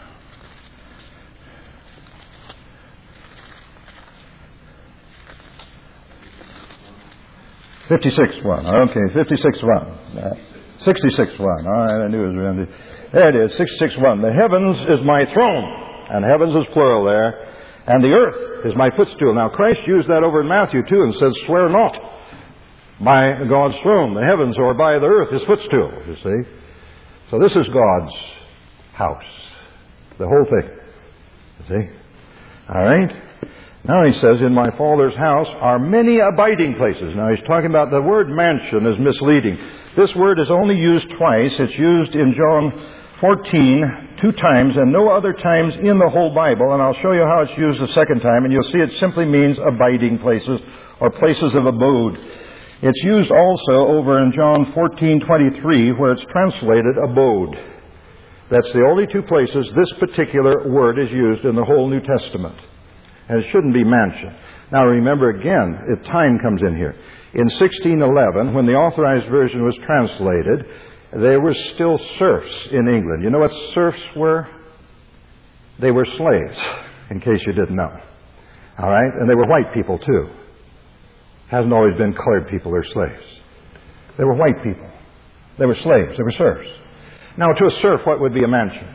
fifty-six one. Okay, fifty-six one. Uh, sixty-six one. All right, I knew it was around. There it is, sixty-six one. The heavens is my throne, and heavens is plural there, and the earth is my footstool. Now, Christ used that over in Matthew too and said, swear not by God's throne, the heavens, or by the earth, His footstool, you see. So this is God's house. The whole thing. You see? All right? Now he says, in my Father's house are many abiding places. Now he's talking about the word mansion is misleading. This word is only used twice. It's used in John fourteen, two times, and no other times in the whole Bible. And I'll show you how it's used the second time, and you'll see it simply means abiding places or places of abode. It's used also over in John fourteen twenty-three, where it's translated abode. That's the only two places this particular word is used in the whole New Testament. And it shouldn't be mansion. Now remember again, if time comes in here. In sixteen eleven, when the Authorized Version was translated, there were still serfs in England. You know what serfs were? They were slaves, in case you didn't know. All right? And they were white people, too. Hasn't always been colored people or slaves. They were white people. They were slaves. They were serfs. Now, to a serf, what would be a mansion?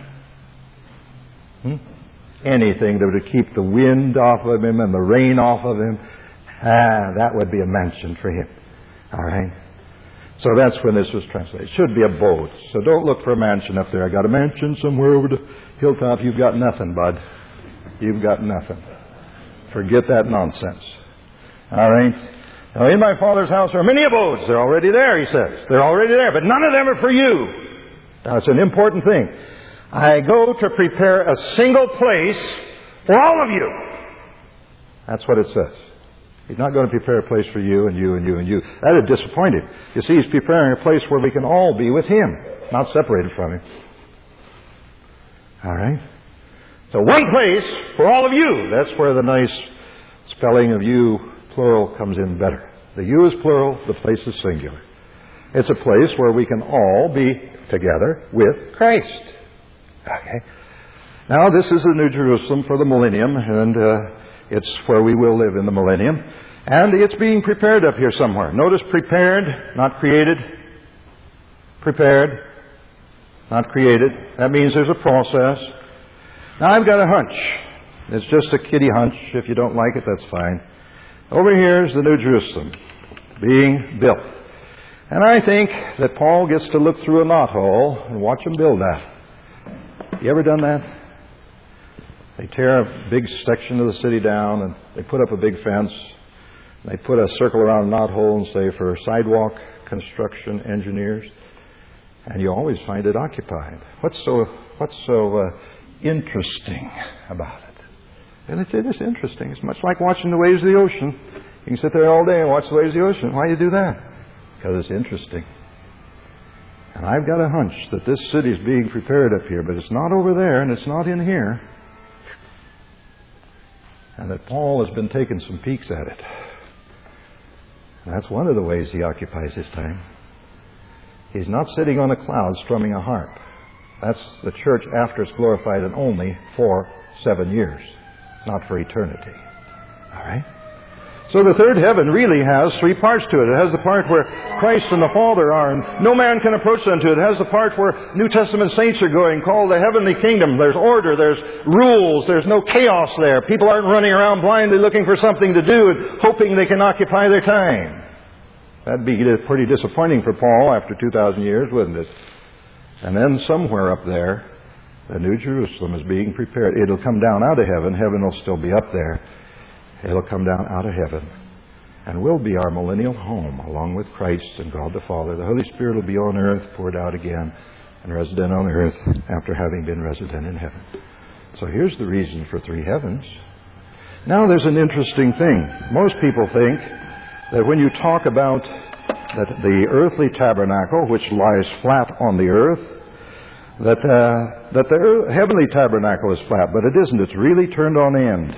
Hmm? Anything that would keep the wind off of him and the rain off of him. Ah, that would be a mansion for him. All right? So that's when this was translated. It should be abode. So don't look for a mansion up there. I got a mansion somewhere over the hilltop. You've got nothing, bud. You've got nothing. Forget that nonsense. All right? Now, in my Father's house are many abodes. They're already there, he says. They're already there, but none of them are for you. Now, it's an important thing. I go to prepare a single place for all of you. That's what it says. He's not going to prepare a place for you and you and you and you. That would disappoint him. You see, he's preparing a place where we can all be with him, not separated from him. All right? So one place for all of you. That's where the nice spelling of you, plural, comes in better. The you is plural, the place is singular. It's a place where we can all be together with Christ. Okay? Now, this is the New Jerusalem for the millennium, and uh, it's where we will live in the millennium. And it's being prepared up here somewhere. Notice prepared, not created. Prepared, not created. That means there's a process. Now, I've got a hunch. It's just a kiddie hunch. If you don't like it, that's fine. Over here is the New Jerusalem being built. And I think that Paul gets to look through a knothole and watch them build that. You ever done that? They tear a big section of the city down and they put up a big fence. They put a circle around a knothole and say for sidewalk construction engineers. And you always find it occupied. What's so what's so uh, interesting about it? And it's, it is interesting. It's much like watching the waves of the ocean. You can sit there all day and watch the waves of the ocean. Why do you do that? Because it's interesting. And I've got a hunch that this city is being prepared up here, but it's not over there and it's not in here. And that Paul has been taking some peeks at it. And that's one of the ways he occupies his time. He's not sitting on a cloud strumming a harp. That's the church after it's glorified and only for seven years, not for eternity. All right? So the third heaven really has three parts to it. It has the part where Christ and the Father are, and no man can approach unto it. It has the part where New Testament saints are going, called the heavenly kingdom. There's order, there's rules, there's no chaos there. People aren't running around blindly looking for something to do and hoping they can occupy their time. That'd be pretty disappointing for Paul after two thousand years, wouldn't it? And then somewhere up there, the New Jerusalem is being prepared. It'll come down out of heaven. Heaven will still be up there. It'll come down out of heaven and will be our millennial home along with Christ and God the Father. The Holy Spirit will be on earth, poured out again, and resident on earth after having been resident in heaven. So here's the reason for three heavens. Now there's an interesting thing. Most people think that when you talk about that the earthly tabernacle, which lies flat on the earth, that, uh, that the earth, heavenly tabernacle is flat, but it isn't. It's really turned on end.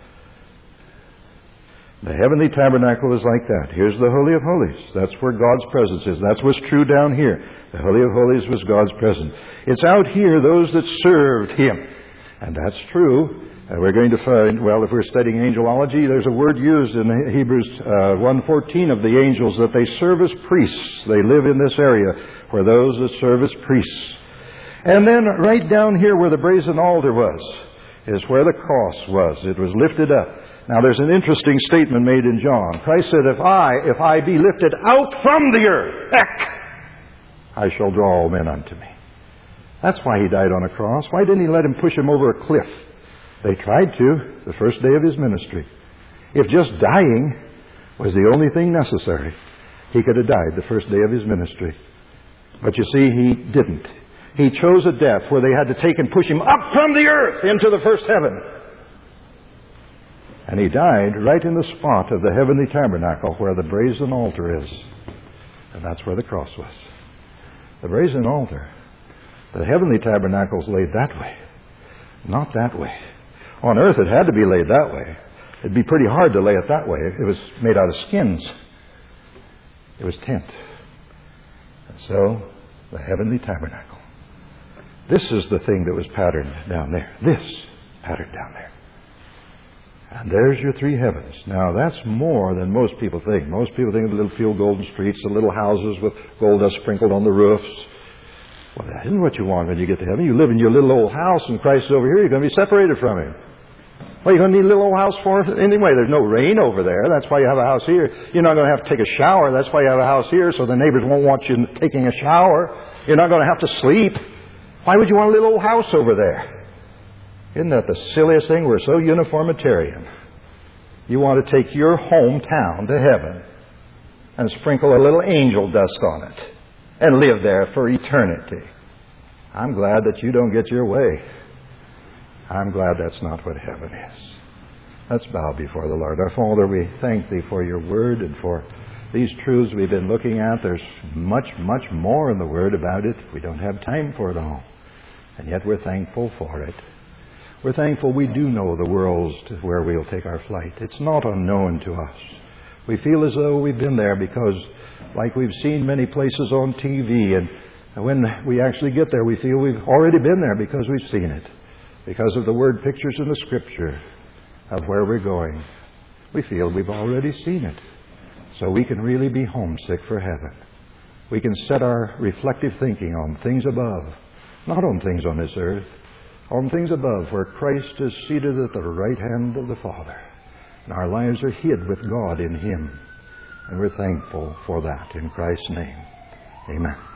The heavenly tabernacle is like that. Here's the Holy of Holies. That's where God's presence is. That's what's true down here. The Holy of Holies was God's presence. It's out here, those that served Him. And that's true. Uh, we're going to find, well, if we're studying angelology, there's a word used in Hebrews uh, one fourteen of the angels that they serve as priests. They live in this area where those that serve as priests. And then right down here where the brazen altar was is where the cross was. It was lifted up. Now, there's an interesting statement made in John. Christ said, if I, if I be lifted out from the earth, heck, I shall draw all men unto me. That's why He died on a cross. Why didn't He let him push him over a cliff? They tried to, the first day of His ministry. If just dying was the only thing necessary, He could have died the first day of His ministry. But you see, He didn't. He chose a death where they had to take and push Him up from the earth into the first heaven. And He died right in the spot of the heavenly tabernacle where the brazen altar is. And that's where the cross was. The brazen altar. The heavenly tabernacle's laid that way. Not that way. On earth it had to be laid that way. It'd be pretty hard to lay it that way. It was made out of skins. It was tent. And so, the heavenly tabernacle. This is the thing that was patterned down there. This patterned down there. And there's your three heavens. Now, that's more than most people think. Most people think of the little field golden streets, the little houses with gold dust sprinkled on the roofs. Well, that isn't what you want when you get to heaven. You live in your little old house and Christ is over here. You're going to be separated from Him. Well, you're going to need a little old house for it anyway. There's no rain over there. That's why you have a house here. You're not going to have to take a shower. That's why you have a house here, so the neighbors won't want you taking a shower. You're not going to have to sleep. Why would you want a little old house over there? Isn't that the silliest thing? We're so uniformitarian. You want to take your hometown to heaven and sprinkle a little angel dust on it and live there for eternity. I'm glad that you don't get your way. I'm glad that's not what heaven is. Let's bow before the Lord. Our Father, we thank Thee for Your Word and for these truths we've been looking at. There's much, much more in the Word about it. We don't have time for it all. And yet we're thankful for it. We're thankful we do know the worlds to where we'll take our flight. It's not unknown to us. We feel as though we've been there because, like we've seen many places on T V, and when we actually get there, we feel we've already been there because we've seen it. Because of the word pictures in the Scripture of where we're going. We feel we've already seen it. So we can really be homesick for heaven. We can set our reflective thinking on things above, not on things on this earth, on things above where Christ is seated at the right hand of the Father. And our lives are hid with God in Him. And we're thankful for that in Christ's name. Amen.